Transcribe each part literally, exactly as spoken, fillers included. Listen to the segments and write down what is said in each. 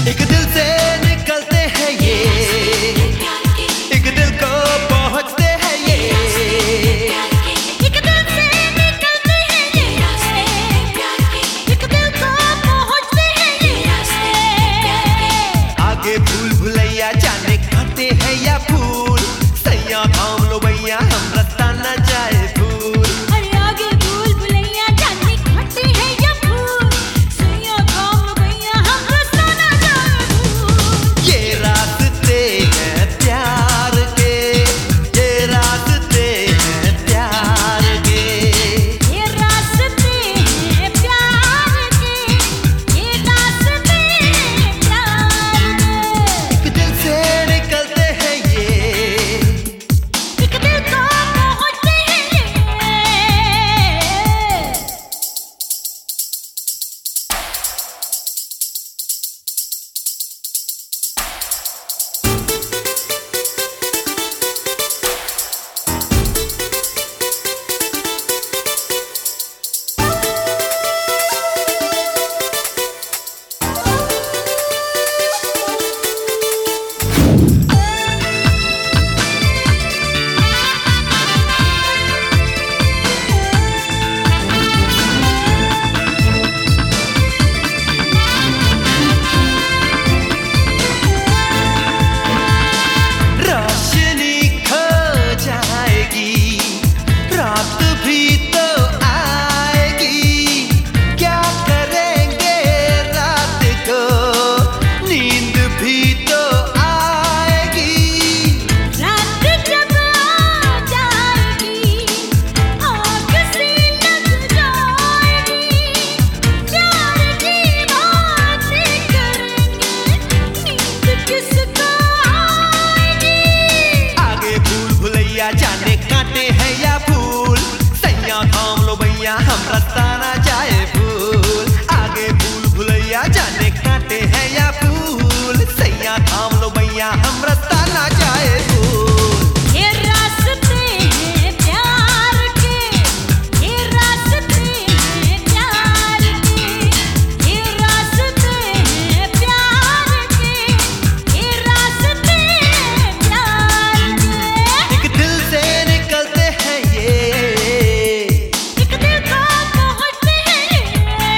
एक दिल से निकलते हैं ये, एक दिल को पहुंचते हैं ये, एक दिल से निकलते हैं ये, एक दिल को पहुंचते हैं ये। आगे भूल भुलैया जाने खाते हैं या फूल, सैया थाम लो भैया हम रास्ता न जाए भूल। अरे आगे भूल भुलैया जाने खाते हैं या फूल, सैया थाम लो भैया हम रास्ता न जाए भूल। ये रास्ते हैं प्यार के, ये रास्ते हैं प्यार के, ये रास्ते हैं प्यार के, ये रास्ते हैं प्यार के। एक दिल से निकलते हैं ये, एक दिल को पहुंचते हैं ये। रोशनी खो जाएगी, रात भी तो आएगी, क्या करेंगे रात को, नींद भी तो आएगी। रात जब आ जाएगी, आग सी लग जाएगी, प्यार की बातें करेंगे, नींद किसको आएगी। आगे भूल भुलैया जाने कांटे हैं या फूल, सैया थाम लो भैया हम रास्ता ना जाए भूल। आगे भूल भुलैया जाने कांटे हैं या फूल, सैया थाम लो भैया हम रास्ता ना जाए भूल। ये रास्ते हैं प्यार के, ये रास्ते हैं प्यार के, ये रास्ते हैं प्यार के, ये रास्ते हैं प्यार के। एक दिल से निकलते हैं ये, एक दिल को पहुंचते हैं ये।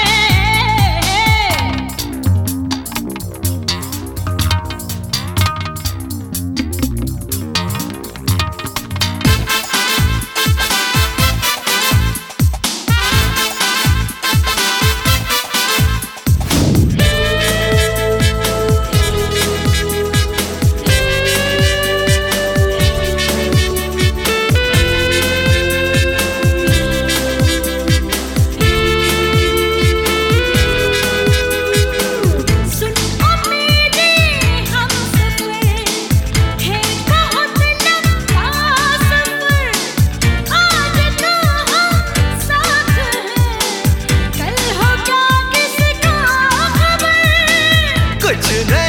सुन ओ मेरे हमसफर, है बहुत लंबा सफर, आज तो हम साथ हैं, कल हो क्या किसको खबर। कुछ नहीं